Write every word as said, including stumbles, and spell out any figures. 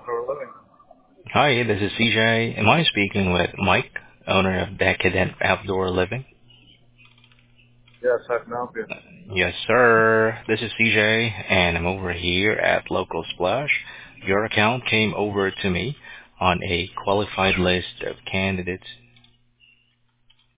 Outdoor Living. Hi, this is C J. Am I speaking with Mike, owner of Decadent Outdoor Living? Yes, I can help you. Yes, sir. This is C J, and I'm over here at Local Splash. Your account came over to me on a qualified list of candidates